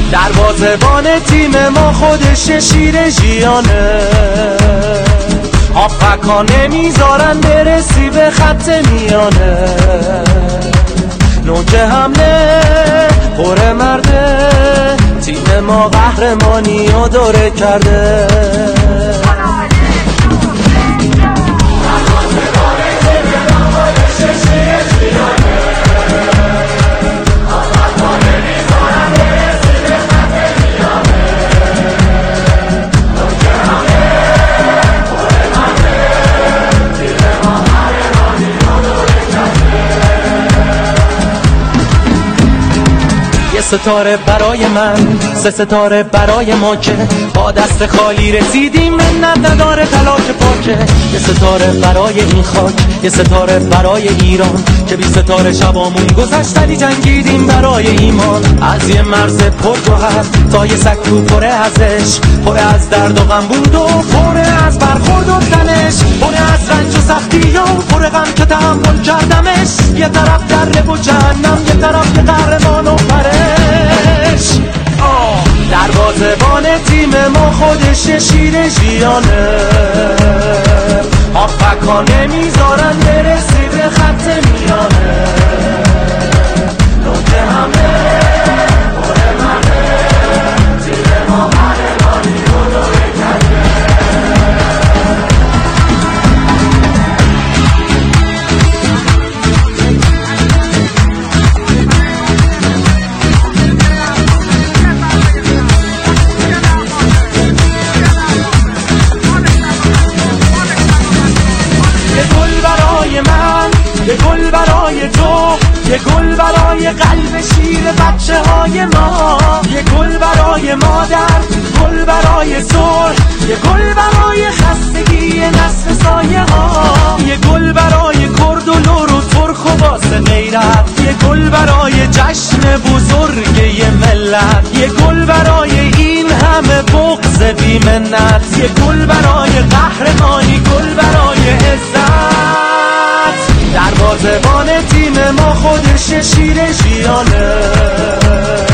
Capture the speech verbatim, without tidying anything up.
دروازه‌بان تیم ما خودش شیر ژیانه، هافبک‌ها نمیذارن برسی به خط میانه، نوک حمله پر مرده، تیم ما قهرمانی رو دوره کرده. ستاره برای من، سه ستاره برای ما که با دست خالی رسیدیم، منت نداره تلاش پاکه. یه ستاره برای این خاک، یه ستاره برای ایران که بی ستاره شبامون گذشت ولی جنگیدیم برای ایمان. از یه مرز پرجوهر تا یه سکو پره ازش، پره از درد و غم بود و پره از برخورد و تنش، پره از رنج و سختی و پره غم که تحمل کردمش. یه طرف دره و جهنم، یه طرف یه قهرمان و پرش. دروازه‌بان تیم ما خودش شیر ژیانه، هافبک‌ها نمیذارن برسی به خط میانه، نوک حمله پر مرده، تیم ما قهرمانی رو دوره کرده. یه گل برای تو، یه گل برای قلب شیر بچه های ما، یه گل برای مادر، گل برای صلح، یه گل برای خستگی نسل سایه ها، یه گل برای کرد و لور و ترک و واسه غیرت، یه گل برای جشن بزرگ یه ملت، یه گل برای این همه بغض بی منت، یه گل برای قهرمانی، گل برای عزت. دروازه‌بان تیم ما خودش شیر ژیانه،